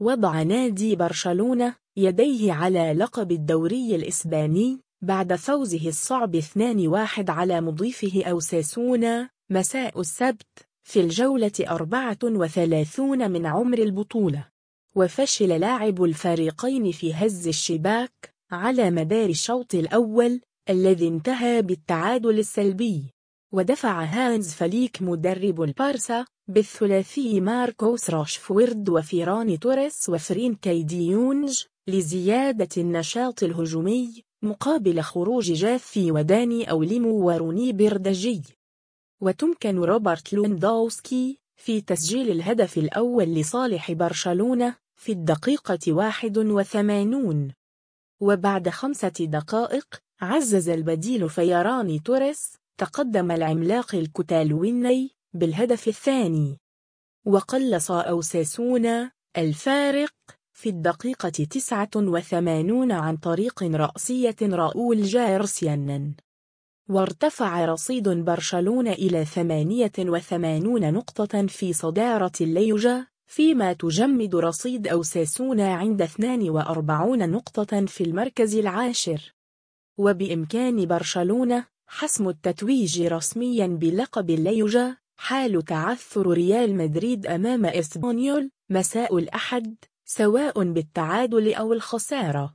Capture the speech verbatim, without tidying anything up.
وضع نادي برشلونة يديه على لقب الدوري الإسباني بعد فوزه الصعب اثنين واحد على مضيفه أوساسونا مساء السبت في الجولة أربعة وثلاثين من عمر البطولة. وفشل لاعب الفريقين في هز الشباك على مدار الشوط الأول الذي انتهى بالتعادل السلبي. ودفع هانز فليك مدرب البارسا بالثلاثي ماركوس راشفورد وفيران توريس وفرينكي دي يونج لزيادة النشاط الهجومي مقابل خروج جافي وداني أوليمو وروني بيردجي. وتمكن روبرت لوندوسكي في تسجيل الهدف الأول لصالح برشلونة في الدقيقة واحد وثمانين. وبعد خمسة دقائق عزز البديل فيران توريس تقدم العملاق الكتالوني بالهدف الثاني. وقلص أوساسونا الفارق في الدقيقة تسعة وثمانين عن طريق رأسية راؤول جارسيا. وارتفع رصيد برشلونة إلى ثمانية وثمانين نقطة في صدارة الليجا، فيما تجمد رصيد أوساسونا عند اثنين وأربعين نقطة في المركز العاشر. وبإمكان برشلونة حسم التتويج رسميا بلقب الليجا حال تعثر ريال مدريد أمام إسبانيول مساء الأحد، سواء بالتعادل أو الخسارة.